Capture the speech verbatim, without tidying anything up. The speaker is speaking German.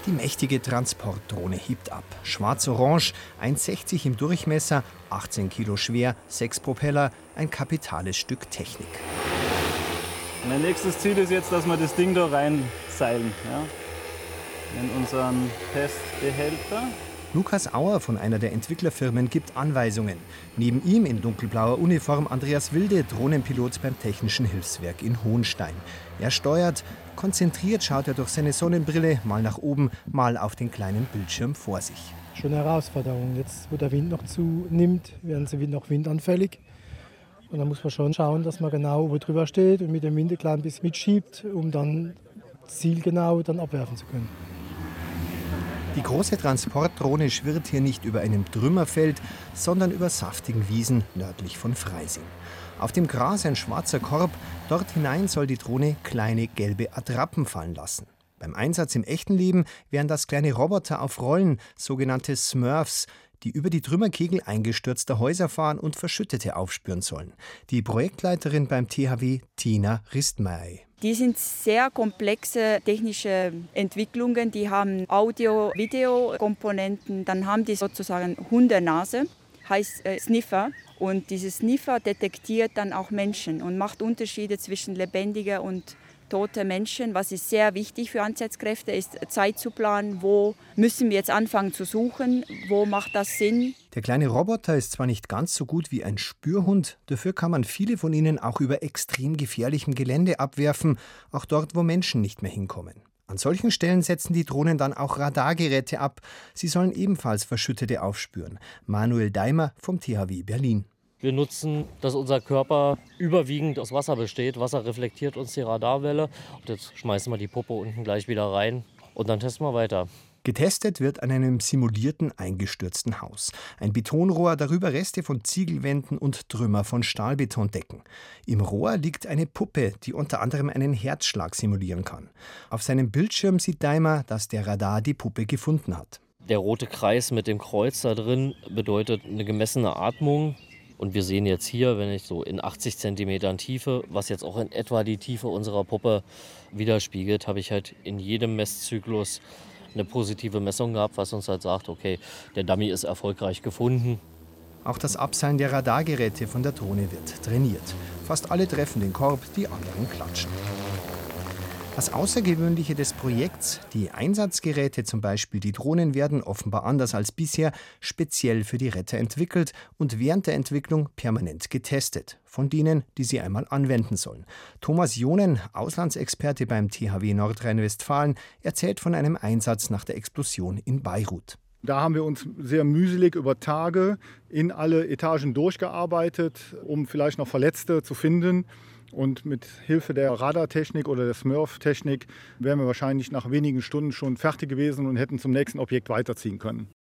Die mächtige Transportdrohne hebt ab. Schwarz-orange, eins Komma sechzig im Durchmesser, achtzehn Kilo schwer, sechs Propeller, ein kapitales Stück Technik. Mein nächstes Ziel ist jetzt, dass wir das Ding da reinseilen, ja, in unseren Testbehälter. Lukas Auer von einer der Entwicklerfirmen gibt Anweisungen. Neben ihm in dunkelblauer Uniform Andreas Wilde, Drohnenpilot beim Technischen Hilfswerk in Hohenstein. Er steuert, konzentriert schaut er durch seine Sonnenbrille mal nach oben, mal auf den kleinen Bildschirm vor sich. Schon eine Herausforderung. Jetzt, wo der Wind noch zunimmt, werden sie noch windanfällig. Und da muss man schon schauen, dass man genau oben drüber steht und mit dem Wind ein klein bisschen mitschiebt, um dann zielgenau dann abwerfen zu können. Die große Transportdrohne schwirrt hier nicht über einem Trümmerfeld, sondern über saftigen Wiesen nördlich von Freising. Auf dem Gras ein schwarzer Korb, dort hinein soll die Drohne kleine gelbe Attrappen fallen lassen. Beim Einsatz im echten Leben wären das kleine Roboter auf Rollen, sogenannte Smurfs, die über die Trümmerkegel eingestürzter Häuser fahren und Verschüttete aufspüren sollen. Die Projektleiterin beim T H W, Tina Ristmeier. Die sind sehr komplexe technische Entwicklungen. Die haben Audio-Video-Komponenten. Dann haben die sozusagen Hundenase, heißt äh, Sniffer. Und dieses Sniffer detektiert dann auch Menschen und macht Unterschiede zwischen lebendigen und tote Menschen. Was ist sehr wichtig für Einsatzkräfte, ist Zeit zu planen. Wo müssen wir jetzt anfangen zu suchen? Wo macht das Sinn? Der kleine Roboter ist zwar nicht ganz so gut wie ein Spürhund, dafür kann man viele von ihnen auch über extrem gefährlichem Gelände abwerfen, auch dort, wo Menschen nicht mehr hinkommen. An solchen Stellen setzen die Drohnen dann auch Radargeräte ab. Sie sollen ebenfalls Verschüttete aufspüren. Manuel Daimer vom T H W Berlin. Wir nutzen, dass unser Körper überwiegend aus Wasser besteht. Wasser reflektiert uns die Radarwelle. Und jetzt schmeißen wir die Puppe unten gleich wieder rein und dann testen wir weiter. Getestet wird an einem simulierten eingestürzten Haus. Ein Betonrohr, darüber Reste von Ziegelwänden und Trümmer von Stahlbetondecken. Im Rohr liegt eine Puppe, die unter anderem einen Herzschlag simulieren kann. Auf seinem Bildschirm sieht Daimer, dass der Radar die Puppe gefunden hat. Der rote Kreis mit dem Kreuz da drin bedeutet eine gemessene Atmung. Und wir sehen jetzt hier, wenn ich so in achtzig Zentimetern Tiefe, was jetzt auch in etwa die Tiefe unserer Puppe widerspiegelt, habe ich halt in jedem Messzyklus eine positive Messung gehabt, was uns halt sagt, okay, der Dummy ist erfolgreich gefunden. Auch das Abseilen der Radargeräte von der Drohne wird trainiert. Fast alle treffen den Korb, die anderen klatschen. Das Außergewöhnliche des Projekts, die Einsatzgeräte, zum Beispiel die Drohnen, werden offenbar anders als bisher speziell für die Retter entwickelt und während der Entwicklung permanent getestet. Von denen, die sie einmal anwenden sollen. Thomas Jonen, Auslandsexperte beim T H W Nordrhein-Westfalen, erzählt von einem Einsatz nach der Explosion in Beirut. Da haben wir uns sehr mühselig über Tage in alle Etagen durchgearbeitet, um vielleicht noch Verletzte zu finden. Und mit Hilfe der Radartechnik oder der Smurf-Technik wären wir wahrscheinlich nach wenigen Stunden schon fertig gewesen und hätten zum nächsten Objekt weiterziehen können.